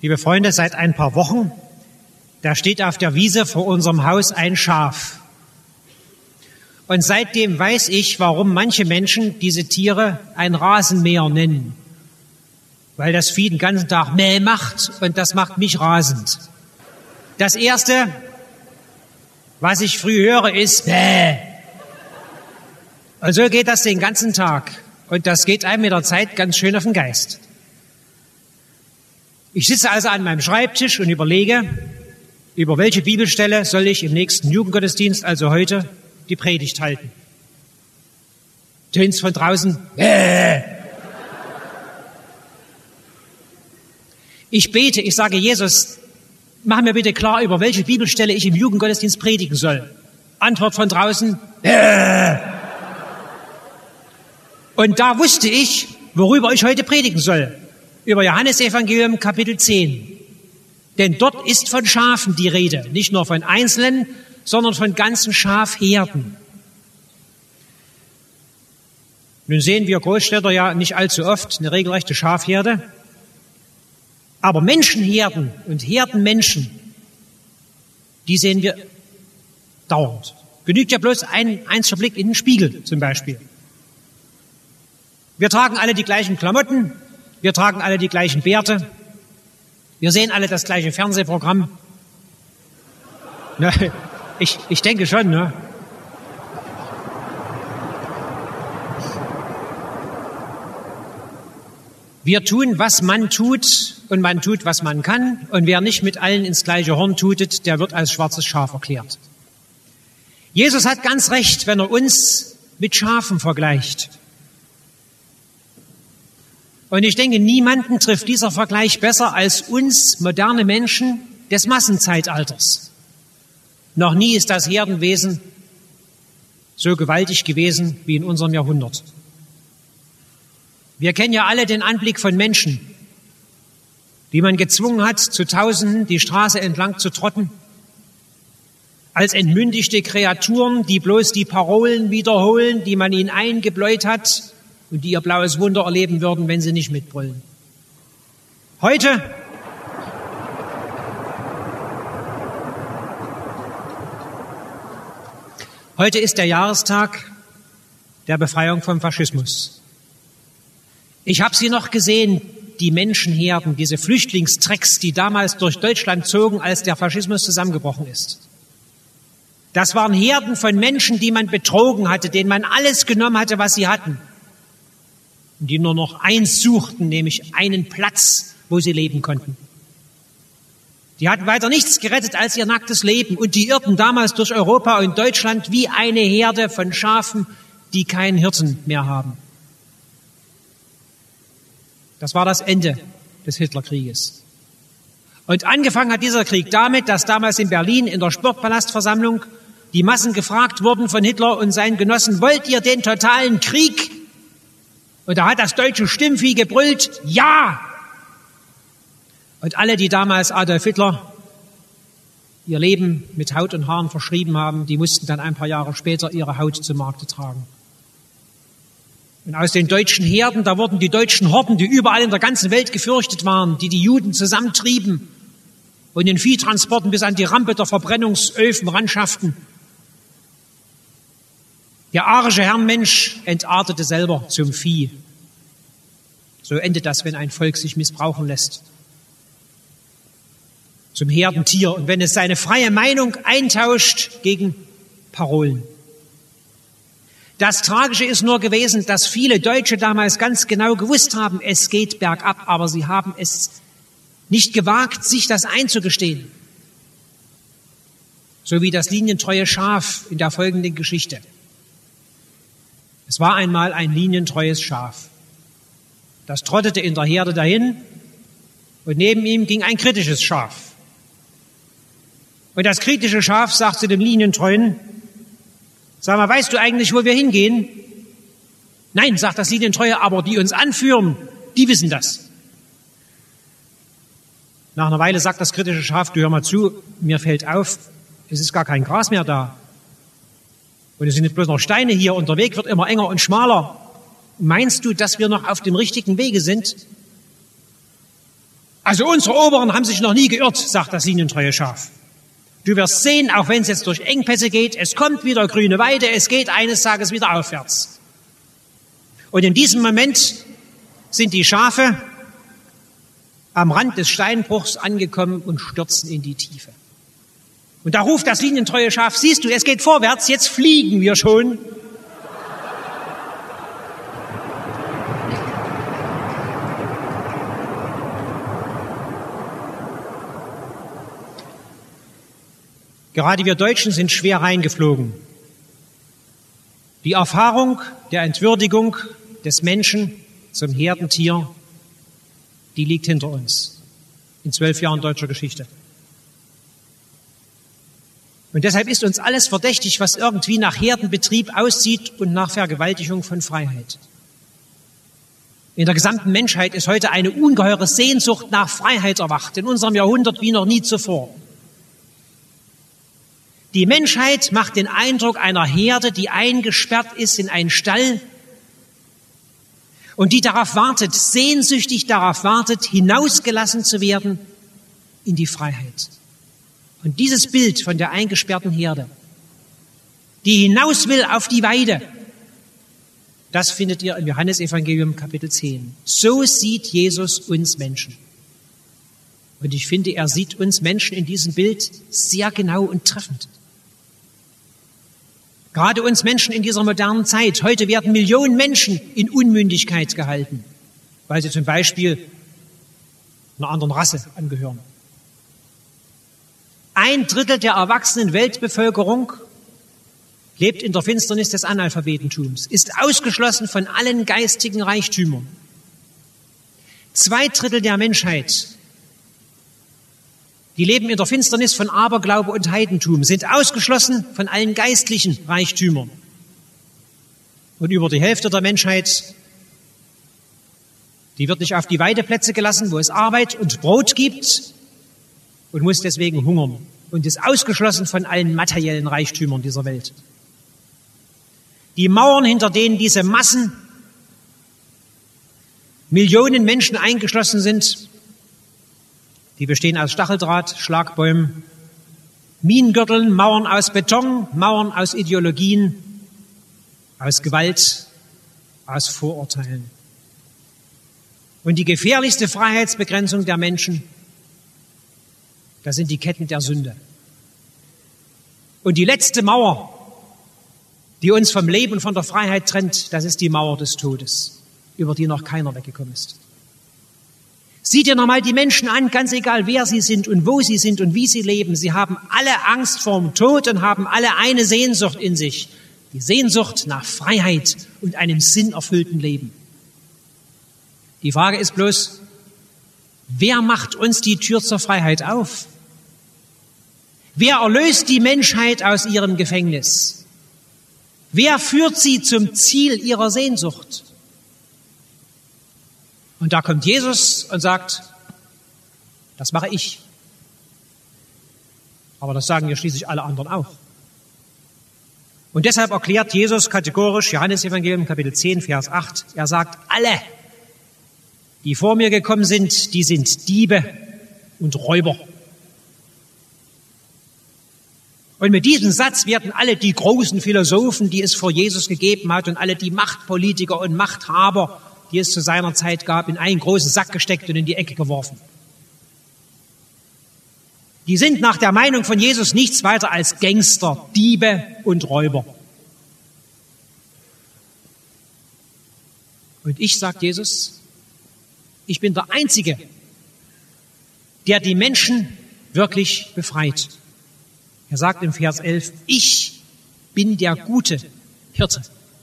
Liebe Freunde, seit ein paar Wochen, da steht auf der Wiese vor unserem Haus ein Schaf. Und seitdem weiß ich, warum manche Menschen diese Tiere ein Rasenmäher nennen. Weil das Vieh den ganzen Tag Mäh macht und das macht mich rasend. Das Erste, was ich früh höre, ist Mäh. Und so geht das den ganzen Tag. Und das geht einem mit der Zeit ganz schön auf den Geist. Ich sitze also an meinem Schreibtisch und überlege, über welche Bibelstelle soll ich im nächsten Jugendgottesdienst, also heute, die Predigt halten. Tönt's von draußen? Ich bete, ich sage, Jesus, mach mir bitte klar, über welche Bibelstelle ich im Jugendgottesdienst predigen soll. Antwort von draußen. Und da wusste ich, worüber ich heute predigen soll. Über Johannesevangelium Kapitel 10. Denn dort ist von Schafen die Rede. Nicht nur von Einzelnen, sondern von ganzen Schafherden. Nun sehen wir Großstädter ja nicht allzu oft eine regelrechte Schafherde. Aber Menschenherden und Herdenmenschen, die sehen wir dauernd. Genügt ja bloß ein einziger Blick in den Spiegel zum Beispiel. Wir tragen alle die gleichen Klamotten, wir tragen alle die gleichen Bärte, wir sehen alle das gleiche Fernsehprogramm. Na, ich denke schon, ne? Wir tun, was man tut, und man tut, was man kann. Und wer nicht mit allen ins gleiche Horn tutet, der wird als schwarzes Schaf erklärt. Jesus hat ganz recht, wenn er uns mit Schafen vergleicht. Und ich denke, niemanden trifft dieser Vergleich besser als uns moderne Menschen des Massenzeitalters. Noch nie ist das Herdenwesen so gewaltig gewesen wie in unserem Jahrhundert. Wir kennen ja alle den Anblick von Menschen, die man gezwungen hat, zu Tausenden die Straße entlang zu trotten, als entmündigte Kreaturen, die bloß die Parolen wiederholen, die man ihnen eingebläut hat und die ihr blaues Wunder erleben würden, wenn sie nicht mitbrüllen. Heute ist der Jahrestag der Befreiung vom Faschismus. Ich habe sie noch gesehen, die Menschenherden, diese Flüchtlingstrecks, die damals durch Deutschland zogen, als der Faschismus zusammengebrochen ist. Das waren Herden von Menschen, die man betrogen hatte, denen man alles genommen hatte, was sie hatten. Und die nur noch eins suchten, nämlich einen Platz, wo sie leben konnten. Die hatten weiter nichts gerettet als ihr nacktes Leben. Und die irrten damals durch Europa und Deutschland wie eine Herde von Schafen, die keinen Hirten mehr haben. Das war das Ende des Hitlerkrieges. Und angefangen hat dieser Krieg damit, dass damals in Berlin in der Sportpalastversammlung die Massen gefragt wurden von Hitler und seinen Genossen, wollt ihr den totalen Krieg? Und da hat das deutsche Stimmvieh gebrüllt, ja! Und alle, die damals Adolf Hitler ihr Leben mit Haut und Haaren verschrieben haben, die mussten dann ein paar Jahre später ihre Haut zu Markte tragen. Und aus den deutschen Herden, da wurden die deutschen Horden, die überall in der ganzen Welt gefürchtet waren, die die Juden zusammentrieben und in Viehtransporten bis an die Rampe der Verbrennungsöfen ranschafften. Der arische Herrenmensch entartete selber zum Vieh. So endet das, wenn ein Volk sich missbrauchen lässt. Zum Herdentier. Und wenn es seine freie Meinung eintauscht gegen Parolen. Das Tragische ist nur gewesen, dass viele Deutsche damals ganz genau gewusst haben, es geht bergab, aber sie haben es nicht gewagt, sich das einzugestehen. So wie das linientreue Schaf in der folgenden Geschichte. Es war einmal ein linientreues Schaf. Das trottete in der Herde dahin und neben ihm ging ein kritisches Schaf. Und das kritische Schaf sagt zu dem linientreuen, sag mal, weißt du eigentlich, wo wir hingehen? Nein, sagt das Linientreue, aber die uns anführen, die wissen das. Nach einer Weile sagt das kritische Schaf, du hör mal zu, mir fällt auf, es ist gar kein Gras mehr da. Und es sind nicht bloß noch Steine hier und der Weg wird immer enger und schmaler. Meinst du, dass wir noch auf dem richtigen Wege sind? Also unsere Oberen haben sich noch nie geirrt, sagt das linientreue Schaf. Du wirst sehen, auch wenn es jetzt durch Engpässe geht, es kommt wieder grüne Weide, es geht eines Tages wieder aufwärts. Und in diesem Moment sind die Schafe am Rand des Steinbruchs angekommen und stürzen in die Tiefe. Und da ruft das linientreue Schaf, siehst du, es geht vorwärts, jetzt fliegen wir schon. Gerade wir Deutschen sind schwer reingeflogen. Die Erfahrung der Entwürdigung des Menschen zum Herdentier, die liegt hinter uns in 12 Jahren deutscher Geschichte. Und deshalb ist uns alles verdächtig, was irgendwie nach Herdenbetrieb aussieht und nach Vergewaltigung von Freiheit. In der gesamten Menschheit ist heute eine ungeheure Sehnsucht nach Freiheit erwacht, in unserem Jahrhundert wie noch nie zuvor. Die Menschheit macht den Eindruck einer Herde, die eingesperrt ist in einen Stall und die darauf wartet, sehnsüchtig darauf wartet, hinausgelassen zu werden in die Freiheit. Und dieses Bild von der eingesperrten Herde, die hinaus will auf die Weide, das findet ihr im Johannesevangelium Kapitel 10. So sieht Jesus uns Menschen. Und ich finde, er sieht uns Menschen in diesem Bild sehr genau und treffend. Gerade uns Menschen in dieser modernen Zeit. Heute werden Millionen Menschen in Unmündigkeit gehalten, weil sie zum Beispiel einer anderen Rasse angehören. 1/3 der erwachsenen Weltbevölkerung lebt in der Finsternis des Analphabetentums, ist ausgeschlossen von allen geistigen Reichtümern. 2/3 der Menschheit, die leben in der Finsternis von Aberglaube und Heidentum, sind ausgeschlossen von allen geistlichen Reichtümern. Und über die Hälfte der Menschheit, die wird nicht auf die Weideplätze gelassen, wo es Arbeit und Brot gibt und muss deswegen hungern und ist ausgeschlossen von allen materiellen Reichtümern dieser Welt. Die Mauern, hinter denen diese Massen, Millionen Menschen eingeschlossen sind, die bestehen aus Stacheldraht, Schlagbäumen, Minengürteln, Mauern aus Beton, Mauern aus Ideologien, aus Gewalt, aus Vorurteilen. Und die gefährlichste Freiheitsbegrenzung der Menschen, das sind die Ketten der Sünde. Und die letzte Mauer, die uns vom Leben und von der Freiheit trennt, das ist die Mauer des Todes, über die noch keiner weggekommen ist. Sieh dir nochmal die Menschen an, ganz egal wer sie sind und wo sie sind und wie sie leben. Sie haben alle Angst vorm Tod und haben alle eine Sehnsucht in sich. Die Sehnsucht nach Freiheit und einem sinnerfüllten Leben. Die Frage ist bloß, wer macht uns die Tür zur Freiheit auf? Wer erlöst die Menschheit aus ihrem Gefängnis? Wer führt sie zum Ziel ihrer Sehnsucht? Und da kommt Jesus und sagt, das mache ich. Aber das sagen ja schließlich alle anderen auch. Und deshalb erklärt Jesus kategorisch, Johannesevangelium Kapitel 10, Vers 8, er sagt, alle, die vor mir gekommen sind, die sind Diebe und Räuber. Und mit diesem Satz werden alle die großen Philosophen, die es vor Jesus gegeben hat, und alle die Machtpolitiker und Machthaber, die es zu seiner Zeit gab, in einen großen Sack gesteckt und in die Ecke geworfen. Die sind nach der Meinung von Jesus nichts weiter als Gangster, Diebe und Räuber. Und ich, sagt Jesus, ich bin der Einzige, der die Menschen wirklich befreit. Er sagt im Vers 11, ich bin der gute Hirte.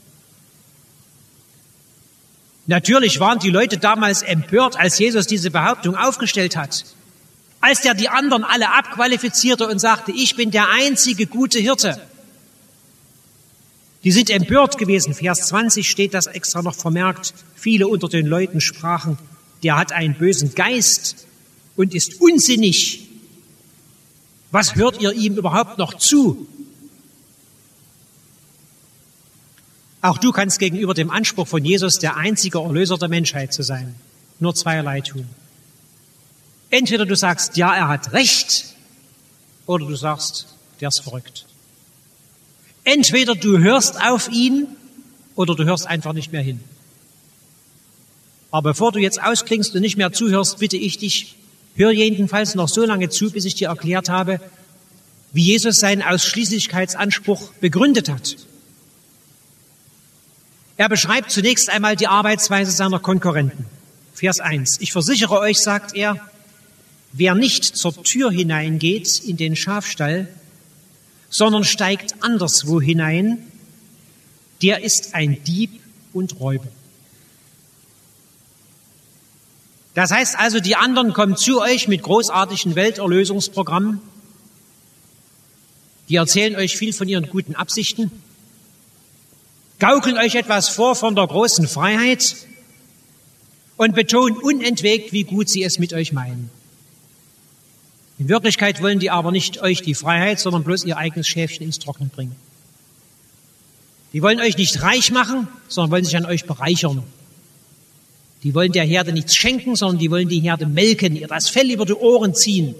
Natürlich waren die Leute damals empört, als Jesus diese Behauptung aufgestellt hat. Als der die anderen alle abqualifizierte und sagte, ich bin der einzige gute Hirte. Die sind empört gewesen. Vers 20 steht das extra noch vermerkt. Viele unter den Leuten sprachen, der hat einen bösen Geist und ist unsinnig. Was hört ihr ihm überhaupt noch zu? Auch du kannst gegenüber dem Anspruch von Jesus, der einzige Erlöser der Menschheit zu sein, nur zweierlei tun. Entweder du sagst, ja, er hat recht, oder du sagst, der ist verrückt. Entweder du hörst auf ihn, oder du hörst einfach nicht mehr hin. Aber bevor du jetzt ausklingst und nicht mehr zuhörst, bitte ich dich, hör jedenfalls noch so lange zu, bis ich dir erklärt habe, wie Jesus seinen Ausschließlichkeitsanspruch begründet hat. Er beschreibt zunächst einmal die Arbeitsweise seiner Konkurrenten. Vers 1. Ich versichere euch, sagt er, wer nicht zur Tür hineingeht in den Schafstall, sondern steigt anderswo hinein, der ist ein Dieb und Räuber. Das heißt also, die anderen kommen zu euch mit großartigen Welterlösungsprogrammen. Die erzählen euch viel von ihren guten Absichten, gaukeln euch etwas vor von der großen Freiheit und betonen unentwegt, wie gut sie es mit euch meinen. In Wirklichkeit wollen die aber nicht euch die Freiheit, sondern bloß ihr eigenes Schäfchen ins Trockene bringen. Die wollen euch nicht reich machen, sondern wollen sich an euch bereichern. Die wollen der Herde nichts schenken, sondern die wollen die Herde melken, ihr das Fell über die Ohren ziehen.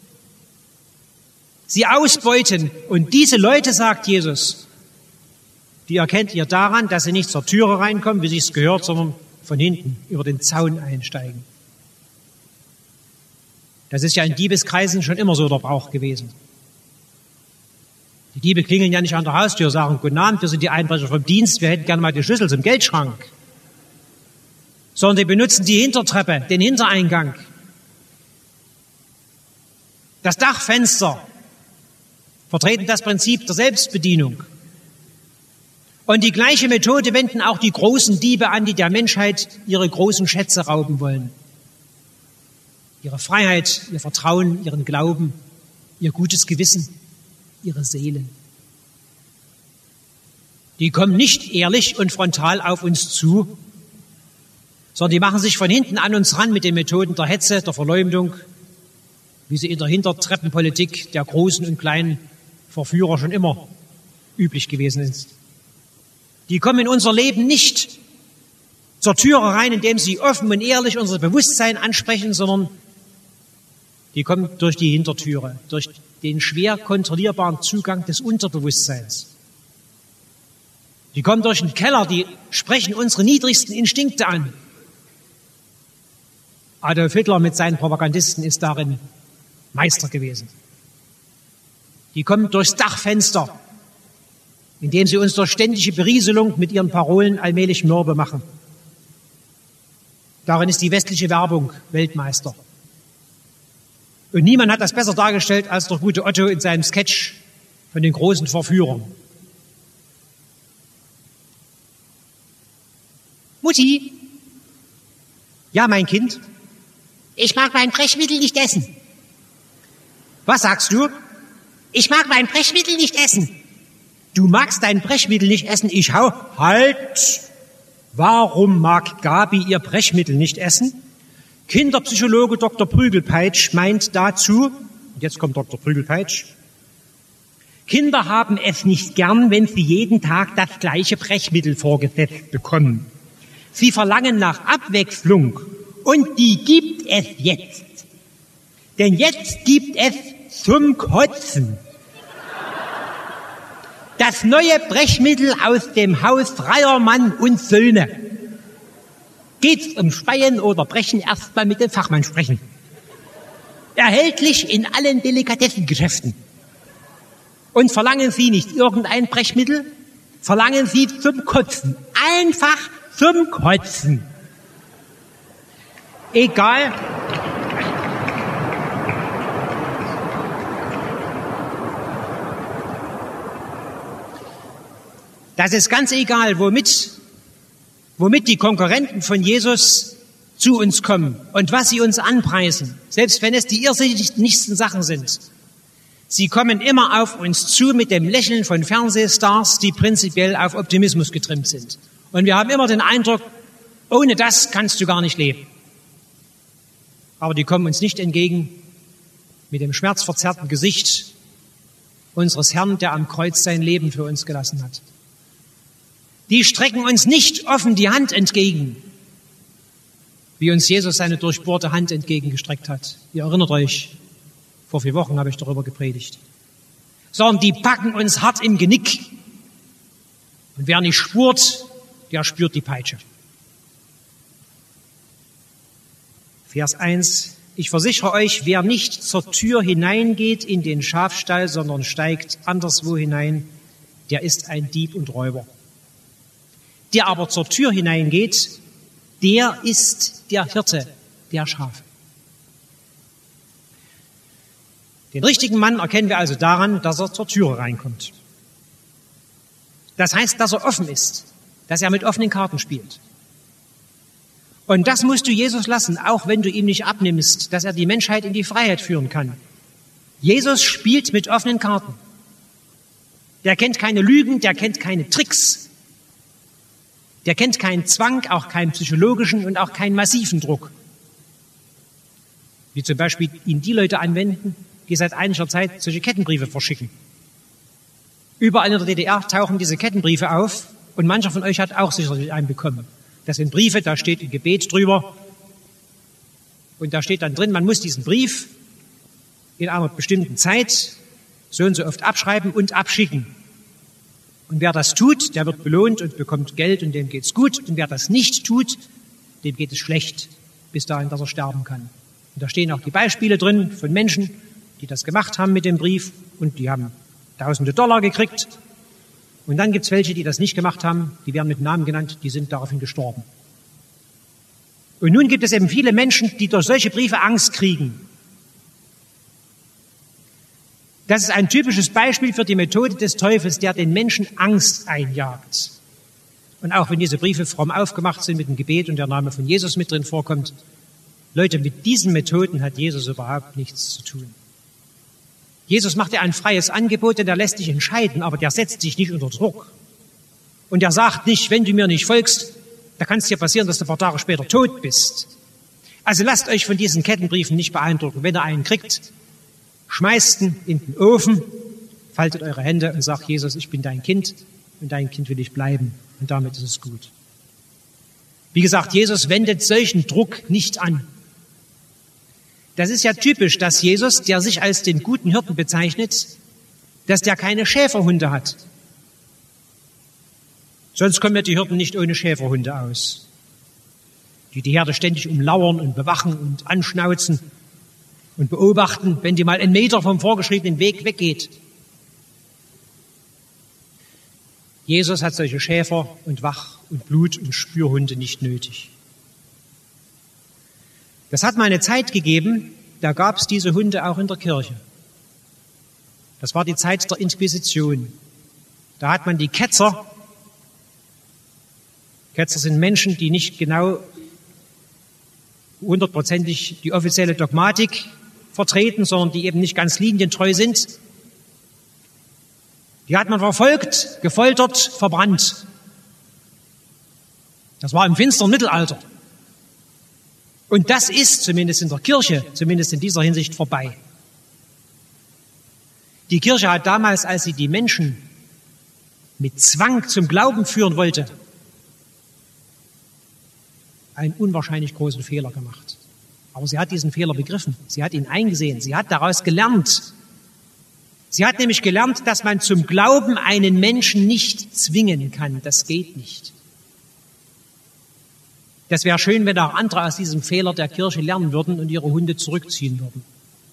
Sie ausbeuten. Und diese Leute, sagt Jesus, die erkennt ihr daran, dass sie nicht zur Türe reinkommen, wie sich's gehört, sondern von hinten über den Zaun einsteigen. Das ist ja in Diebeskreisen schon immer so der Brauch gewesen. Die Diebe klingeln ja nicht an der Haustür, sagen, guten Abend, wir sind die Einbrecher vom Dienst, wir hätten gerne mal die Schlüssel zum Geldschrank. Sondern die benutzen die Hintertreppe, den Hintereingang, das Dachfenster, vertreten das Prinzip der Selbstbedienung. Und die gleiche Methode wenden auch die großen Diebe an, die der Menschheit ihre großen Schätze rauben wollen. Ihre Freiheit, ihr Vertrauen, ihren Glauben, ihr gutes Gewissen, ihre Seelen. Die kommen nicht ehrlich und frontal auf uns zu, sondern die machen sich von hinten an uns ran mit den Methoden der Hetze, der Verleumdung, wie sie in der Hintertreppenpolitik der großen und kleinen Verführer schon immer üblich gewesen ist. Die kommen in unser Leben nicht zur Türe rein, indem sie offen und ehrlich unser Bewusstsein ansprechen, sondern die kommen durch die Hintertüre, durch den schwer kontrollierbaren Zugang des Unterbewusstseins. Die kommen durch den Keller, die sprechen unsere niedrigsten Instinkte an. Adolf Hitler mit seinen Propagandisten ist darin Meister gewesen. Die kommen durchs Dachfenster, indem sie uns durch ständige Berieselung mit ihren Parolen allmählich mürbe machen. Darin ist die westliche Werbung Weltmeister. Und niemand hat das besser dargestellt als der gute Otto in seinem Sketch von den großen Verführern. Mutti? Ja, mein Kind? Ich mag mein Brechmittel nicht essen. Was sagst du? Ich mag mein Brechmittel nicht essen. Du magst dein Brechmittel nicht essen, ich hau. Halt! Warum mag Gabi ihr Brechmittel nicht essen? Kinderpsychologe Dr. Prügelpeitsch meint dazu, und jetzt kommt Dr. Prügelpeitsch, Kinder haben es nicht gern, wenn sie jeden Tag das gleiche Brechmittel vorgesetzt bekommen. Sie verlangen nach Abwechslung und die gibt es jetzt. Denn jetzt gibt es zum Kotzen das neue Brechmittel aus dem Haus Reiermann und Söhne. Geht's um Speien oder Brechen, erstmal mit dem Fachmann sprechen. Erhältlich in allen Delikatessengeschäften. Und verlangen Sie nicht irgendein Brechmittel, verlangen Sie zum Kotzen. Einfach zum Kotzen. Egal. Das ist ganz egal, womit die Konkurrenten von Jesus zu uns kommen und was sie uns anpreisen, selbst wenn es die irrsinnigsten Sachen sind. Sie kommen immer auf uns zu mit dem Lächeln von Fernsehstars, die prinzipiell auf Optimismus getrimmt sind. Und wir haben immer den Eindruck, ohne das kannst du gar nicht leben. Aber die kommen uns nicht entgegen mit dem schmerzverzerrten Gesicht unseres Herrn, der am Kreuz sein Leben für uns gelassen hat. Die strecken uns nicht offen die Hand entgegen, wie uns Jesus seine durchbohrte Hand entgegengestreckt hat. Ihr erinnert euch, vor 4 Wochen habe ich darüber gepredigt. Sondern die packen uns hart im Genick. Und wer nicht spurt, der spürt die Peitsche. Vers 1. Ich versichere euch, wer nicht zur Tür hineingeht in den Schafstall, sondern steigt anderswo hinein, der ist ein Dieb und Räuber. Der aber zur Tür hineingeht, der ist der Hirte der Schafe. Den richtigen Mann erkennen wir also daran, dass er zur Türe reinkommt. Das heißt, dass er offen ist, dass er mit offenen Karten spielt. Und das musst du Jesus lassen, auch wenn du ihm nicht abnimmst, dass er die Menschheit in die Freiheit führen kann. Jesus spielt mit offenen Karten. Der kennt keine Lügen, der kennt keine Tricks. Der kennt keinen Zwang, auch keinen psychologischen und auch keinen massiven Druck. Wie zum Beispiel ihn die Leute anwenden, die seit einiger Zeit solche Kettenbriefe verschicken. Überall in der DDR tauchen diese Kettenbriefe auf und mancher von euch hat auch sicherlich einen bekommen. Das sind Briefe, da steht ein Gebet drüber und da steht dann drin, man muss diesen Brief in einer bestimmten Zeit so und so oft abschreiben und abschicken. Und wer das tut, der wird belohnt und bekommt Geld und dem geht's gut. Und wer das nicht tut, dem geht es schlecht, bis dahin, dass er sterben kann. Und da stehen auch die Beispiele drin von Menschen, die das gemacht haben mit dem Brief und die haben Tausende Dollar gekriegt. Und dann gibt's welche, die das nicht gemacht haben, die werden mit Namen genannt, die sind daraufhin gestorben. Und nun gibt es eben viele Menschen, die durch solche Briefe Angst kriegen. Das ist ein typisches Beispiel für die Methode des Teufels, der den Menschen Angst einjagt. Und auch wenn diese Briefe fromm aufgemacht sind mit dem Gebet und der Name von Jesus mit drin vorkommt, Leute, mit diesen Methoden hat Jesus überhaupt nichts zu tun. Jesus macht dir ein freies Angebot, denn er lässt dich entscheiden, aber der setzt dich nicht unter Druck. Und er sagt nicht, wenn du mir nicht folgst, da kann es dir passieren, dass du ein paar Tage später tot bist. Also lasst euch von diesen Kettenbriefen nicht beeindrucken. Wenn ihr einen kriegt, schmeißt ihn in den Ofen, faltet eure Hände und sagt, Jesus, ich bin dein Kind und dein Kind will ich bleiben. Und damit ist es gut. Wie gesagt, Jesus wendet solchen Druck nicht an. Das ist ja typisch, dass Jesus, der sich als den guten Hirten bezeichnet, dass der keine Schäferhunde hat. Sonst kommen ja die Hirten nicht ohne Schäferhunde aus, die die Herde ständig umlauern und bewachen und anschnauzen und beobachten, wenn die mal einen Meter vom vorgeschriebenen Weg weggeht. Jesus hat solche Schäfer und Wach- und Blut- und Spürhunde nicht nötig. Das hat mal eine Zeit gegeben, da gab es diese Hunde auch in der Kirche. Das war die Zeit der Inquisition. Da hat man die Ketzer sind Menschen, die nicht genau 100%ig die offizielle Dogmatik vertreten, sondern die eben nicht ganz linientreu sind. Die hat man verfolgt, gefoltert, verbrannt. Das war im finsteren Mittelalter. Und das ist zumindest in der Kirche, zumindest in dieser Hinsicht vorbei. Die Kirche hat damals, als sie die Menschen mit Zwang zum Glauben führen wollte, einen unwahrscheinlich großen Fehler gemacht. Aber sie hat diesen Fehler begriffen. Sie hat ihn eingesehen. Sie hat daraus gelernt. Sie hat nämlich gelernt, dass man zum Glauben einen Menschen nicht zwingen kann. Das geht nicht. Das wäre schön, wenn auch andere aus diesem Fehler der Kirche lernen würden und ihre Hunde zurückziehen würden.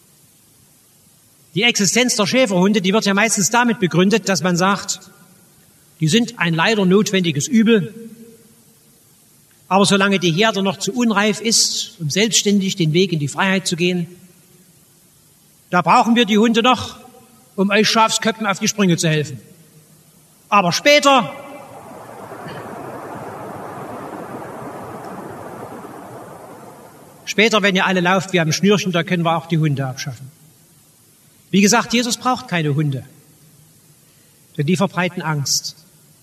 Die Existenz der Schäferhunde, die wird ja meistens damit begründet, dass man sagt, die sind ein leider notwendiges Übel, aber solange die Herde noch zu unreif ist, um selbstständig den Weg in die Freiheit zu gehen, da brauchen wir die Hunde noch, um euch Schafsköppen auf die Sprünge zu helfen. Aber später, wenn ihr alle lauft, wir haben Schnürchen, da können wir auch die Hunde abschaffen. Wie gesagt, Jesus braucht keine Hunde, denn die verbreiten Angst.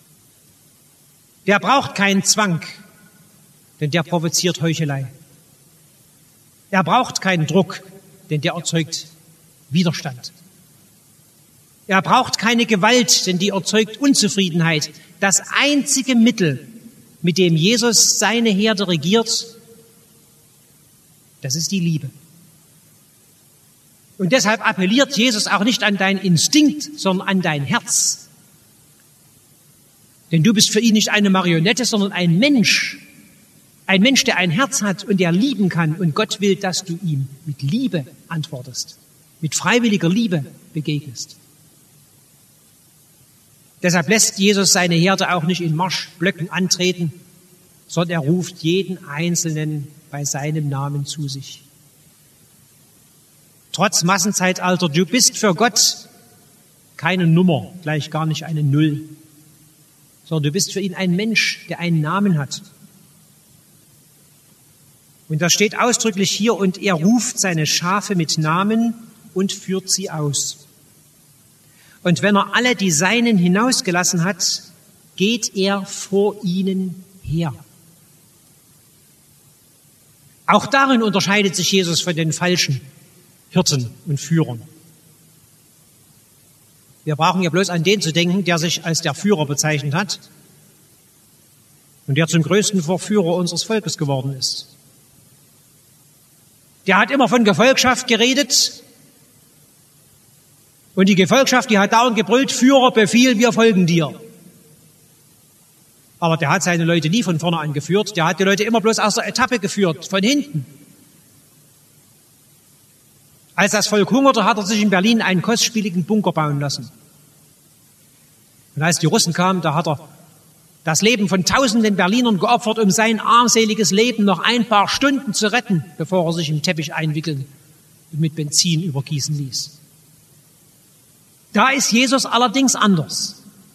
Der braucht keinen Zwang, denn der provoziert Heuchelei. Er braucht keinen Druck, denn der erzeugt Widerstand. Er braucht keine Gewalt, denn die erzeugt Unzufriedenheit. Das einzige Mittel, mit dem Jesus seine Herde regiert, Das ist die Liebe. Und deshalb appelliert Jesus auch nicht an deinen Instinkt, sondern an dein Herz. Denn du bist für ihn nicht eine Marionette, sondern ein Mensch. Ein Mensch, der ein Herz hat und der lieben kann. Und Gott will, dass du ihm mit Liebe antwortest, mit freiwilliger Liebe begegnest. Deshalb lässt Jesus seine Herde auch nicht in Marschblöcken antreten, sondern er ruft jeden Einzelnen bei seinem Namen zu sich. Trotz Massenzeitalter, du bist für Gott keine Nummer, gleich gar nicht eine Null, sondern du bist für ihn ein Mensch, der einen Namen hat. Und das steht ausdrücklich hier, und er ruft seine Schafe mit Namen und führt sie aus. Und wenn er alle die Seinen hinausgelassen hat, geht er vor ihnen her. Auch darin unterscheidet sich Jesus von den falschen Hirten und Führern. Wir brauchen ja bloß an den zu denken, der sich als der Führer bezeichnet hat und der zum größten Verführer unseres Volkes geworden ist. Der hat immer von Gefolgschaft geredet und die Gefolgschaft, die hat dauernd gebrüllt, Führer, Befehl, wir folgen dir. Aber der hat seine Leute nie von vorne angeführt, der hat die Leute immer bloß aus der Etappe geführt, von hinten. Als das Volk hungerte, hat er sich in Berlin einen kostspieligen Bunker bauen lassen. Und als die Russen kamen, da hat er das Leben von tausenden Berlinern geopfert, um sein armseliges Leben noch ein paar Stunden zu retten, bevor er sich im Teppich einwickeln und mit Benzin übergießen ließ. Da ist Jesus allerdings anders.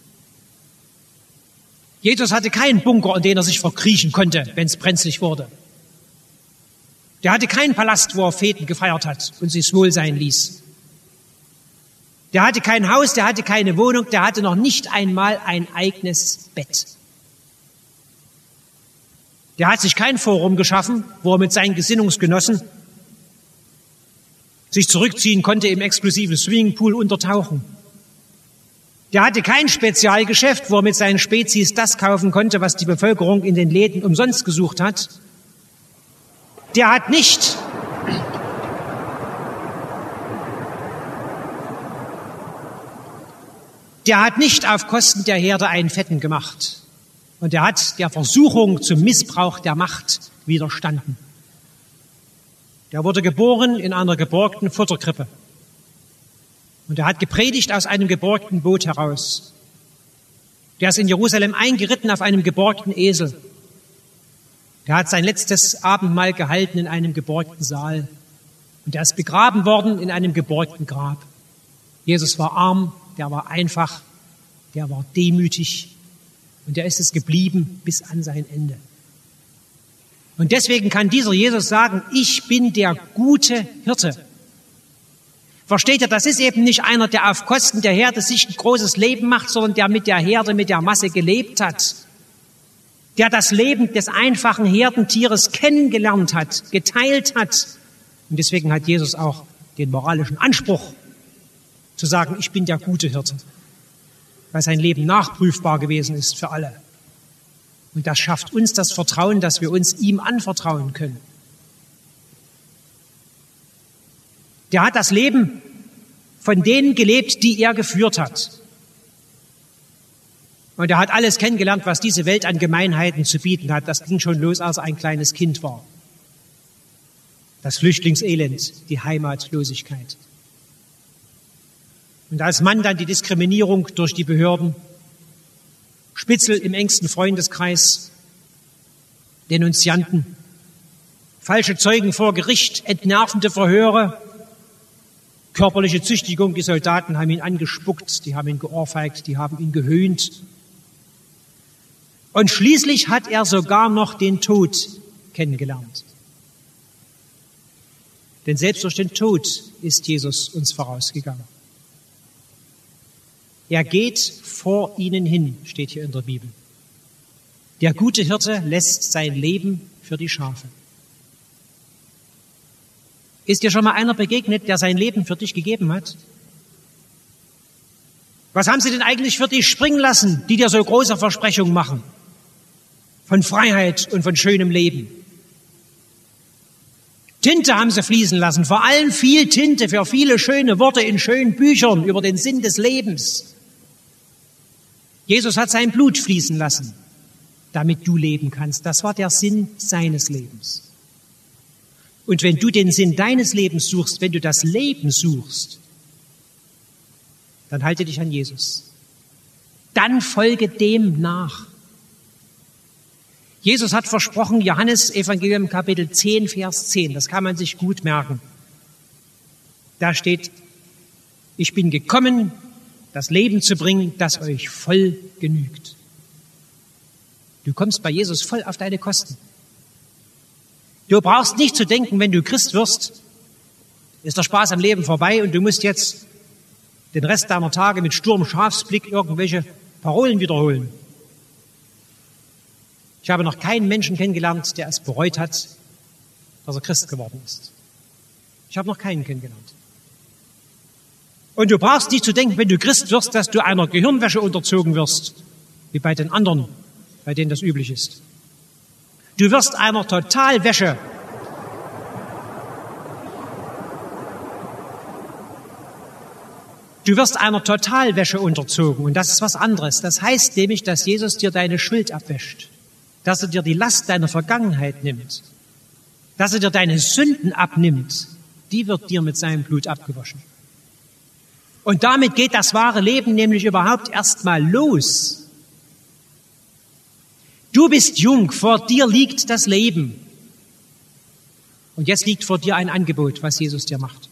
Jesus hatte keinen Bunker, in den er sich verkriechen konnte, wenn es brenzlig wurde. Der hatte keinen Palast, wo er Feten gefeiert hat und sich's wohl sein ließ. Der hatte kein Haus, der hatte keine Wohnung, der hatte noch nicht einmal ein eigenes Bett. Der hat sich kein Forum geschaffen, wo er mit seinen Gesinnungsgenossen sich zurückziehen konnte, im exklusiven Swimmingpool untertauchen. Der hatte kein Spezialgeschäft, wo er mit seinen Spezies das kaufen konnte, was die Bevölkerung in den Läden umsonst gesucht hat. Der hat nicht auf Kosten der Herde einen Fetten gemacht. Und er hat der Versuchung zum Missbrauch der Macht widerstanden. Der wurde geboren in einer geborgten Futterkrippe. Und er hat gepredigt aus einem geborgten Boot heraus. Der ist in Jerusalem eingeritten auf einem geborgten Esel. Der hat sein letztes Abendmahl gehalten in einem geborgten Saal. Und er ist begraben worden in einem geborgten Grab. Jesus war arm, der war einfach, der war demütig. Und er ist es geblieben bis an sein Ende. Und deswegen kann dieser Jesus sagen, ich bin der gute Hirte. Versteht ihr, das ist eben nicht einer, der auf Kosten der Herde sich ein großes Leben macht, sondern der mit der Herde, mit der Masse gelebt hat. Der das Leben des einfachen Herdentieres kennengelernt hat, geteilt hat. Und deswegen hat Jesus auch den moralischen Anspruch zu sagen, ich bin der gute Hirte, weil sein Leben nachprüfbar gewesen ist für alle. Und das schafft uns das Vertrauen, dass wir uns ihm anvertrauen können. Der hat das Leben von denen gelebt, die er geführt hat. Und er hat alles kennengelernt, was diese Welt an Gemeinheiten zu bieten hat. Das ging schon los, als er ein kleines Kind war. Das Flüchtlingselend, die Heimatlosigkeit. Und als Mann dann die Diskriminierung durch die Behörden, Spitzel im engsten Freundeskreis, Denunzianten, falsche Zeugen vor Gericht, entnervende Verhöre, körperliche Züchtigung. Die Soldaten haben ihn angespuckt, die haben ihn geohrfeigt, die haben ihn gehöhnt. Und schließlich hat er sogar noch den Tod kennengelernt. Denn selbst durch den Tod ist Jesus uns vorausgegangen. Er geht vor ihnen hin, steht hier in der Bibel. Der gute Hirte lässt sein Leben für die Schafe. Ist dir schon mal einer begegnet, der sein Leben für dich gegeben hat? Was haben sie denn eigentlich für dich springen lassen, die dir so große Versprechungen machen? Von Freiheit und von schönem Leben. Tinte haben sie fließen lassen, vor allem viel Tinte für viele schöne Worte in schönen Büchern über den Sinn des Lebens. Jesus hat sein Blut fließen lassen, damit du leben kannst. Das war der Sinn seines Lebens. Und wenn du den Sinn deines Lebens suchst, wenn du das Leben suchst, dann halte dich an Jesus. Dann folge dem nach. Jesus hat versprochen, Johannes Evangelium Kapitel 10, Vers 10, das kann man sich gut merken. Da steht, ich bin gekommen, das Leben zu bringen, das euch voll genügt. Du kommst bei Jesus voll auf deine Kosten. Du brauchst nicht zu denken, wenn du Christ wirst, ist der Spaß am Leben vorbei und du musst jetzt den Rest deiner Tage mit Sturm, Schafsblick irgendwelche Parolen wiederholen. Ich habe noch keinen Menschen kennengelernt, der es bereut hat, dass er Christ geworden ist. Ich habe noch keinen kennengelernt. Und du brauchst nicht zu denken, wenn du Christ wirst, dass du einer Gehirnwäsche unterzogen wirst, wie bei den anderen, bei denen das üblich ist. Du wirst einer Totalwäsche unterzogen und das ist was anderes. Das heißt nämlich, dass Jesus dir deine Schuld abwäscht, dass er dir die Last deiner Vergangenheit nimmt, dass er dir deine Sünden abnimmt, die wird dir mit seinem Blut abgewaschen. Und damit geht das wahre Leben nämlich überhaupt erstmal los. Du bist jung, vor dir liegt das Leben. Und jetzt liegt vor dir ein Angebot, was Jesus dir macht.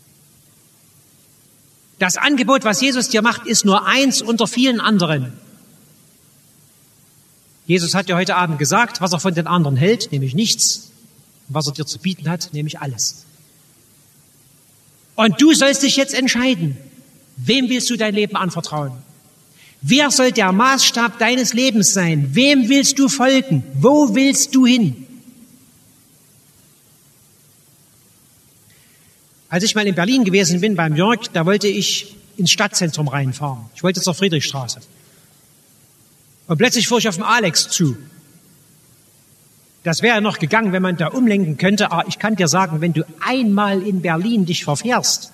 Das Angebot, was Jesus dir macht, ist nur eins unter vielen anderen. Jesus hat dir heute Abend gesagt, was er von den anderen hält, nämlich nichts. Und was er dir zu bieten hat, nämlich alles. Und du sollst dich jetzt entscheiden, wem willst du dein Leben anvertrauen? Wer soll der Maßstab deines Lebens sein? Wem willst du folgen? Wo willst du hin? Als ich mal in Berlin gewesen bin beim Jörg, da wollte ich ins Stadtzentrum reinfahren. Ich wollte zur Friedrichstraße. Und plötzlich fuhr ich auf den Alex zu. Das wäre noch gegangen, wenn man da umlenken könnte. Aber ich kann dir sagen, wenn du einmal in Berlin dich verfährst,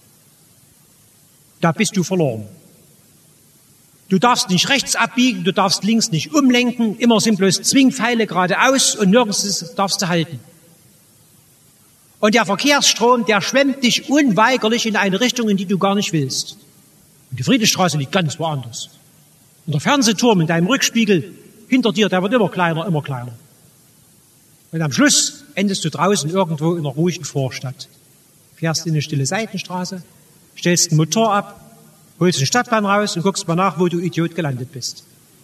da bist du verloren. Du darfst nicht rechts abbiegen, du darfst links nicht umlenken, immer sind bloß Zwingpfeile geradeaus und nirgends darfst du halten. Und der Verkehrsstrom, der schwemmt dich unweigerlich in eine Richtung, in die du gar nicht willst. Und die Friedrichstraße liegt ganz woanders. Und der Fernsehturm in deinem Rückspiegel hinter dir, der wird immer kleiner, immer kleiner. Und am Schluss endest du draußen irgendwo in einer ruhigen Vorstadt. Fährst in eine stille Seitenstraße, stellst den Motor ab, holst den Stadtplan raus und guckst mal nach, wo du Idiot gelandet bist.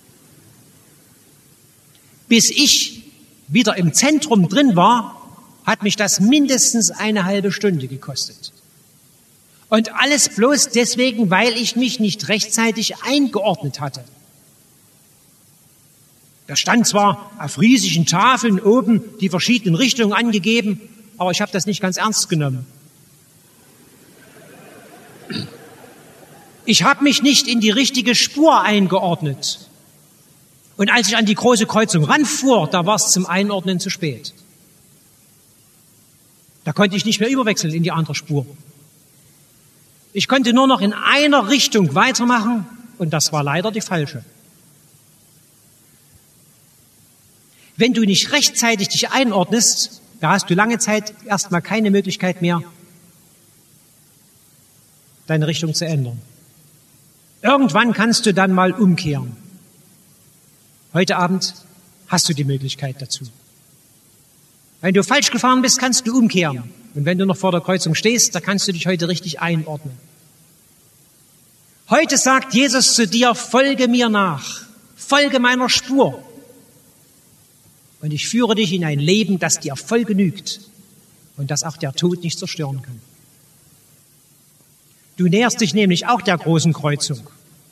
Bis ich wieder im Zentrum drin war, hat mich das mindestens eine halbe Stunde gekostet. Und alles bloß deswegen, weil ich mich nicht rechtzeitig eingeordnet hatte. Da stand zwar auf riesigen Tafeln oben die verschiedenen Richtungen angegeben, aber ich habe das nicht ganz ernst genommen. Ich habe mich nicht in die richtige Spur eingeordnet. Und als ich an die große Kreuzung ranfuhr, da war es zum Einordnen zu spät. Da konnte ich nicht mehr überwechseln in die andere Spur. Ich konnte nur noch in einer Richtung weitermachen und das war leider die falsche. Wenn du nicht rechtzeitig dich einordnest, da hast du lange Zeit erstmal keine Möglichkeit mehr, deine Richtung zu ändern. Irgendwann kannst du dann mal umkehren. Heute Abend hast du die Möglichkeit dazu. Wenn du falsch gefahren bist, kannst du umkehren. Und wenn du noch vor der Kreuzung stehst, da kannst du dich heute richtig einordnen. Heute sagt Jesus zu dir, folge mir nach, folge meiner Spur. Und ich führe dich in ein Leben, das dir voll genügt und das auch der Tod nicht zerstören kann. Du näherst dich nämlich auch der großen Kreuzung.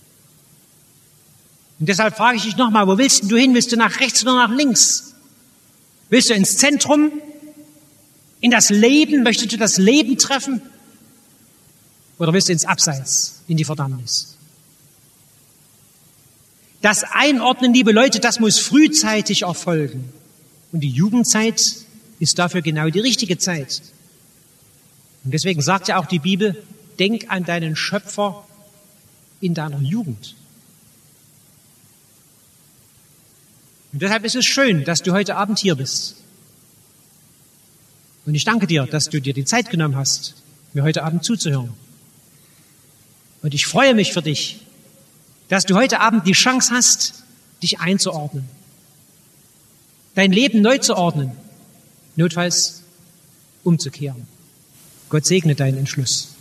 Und deshalb frage ich dich nochmal, wo willst du hin? Willst du nach rechts oder nach links? Willst du ins Zentrum? In das Leben? Möchtest du das Leben treffen? Oder willst du ins Abseits, in die Verdammnis? Das Einordnen, liebe Leute, das muss frühzeitig erfolgen. Und die Jugendzeit ist dafür genau die richtige Zeit. Und deswegen sagt ja auch die Bibel, denk an deinen Schöpfer in deiner Jugend. Und deshalb ist es schön, dass du heute Abend hier bist. Und ich danke dir, dass du dir die Zeit genommen hast, mir heute Abend zuzuhören. Und ich freue mich für dich, dass du heute Abend die Chance hast, dich einzuordnen, dein Leben neu zu ordnen, notfalls umzukehren. Gott segne deinen Entschluss.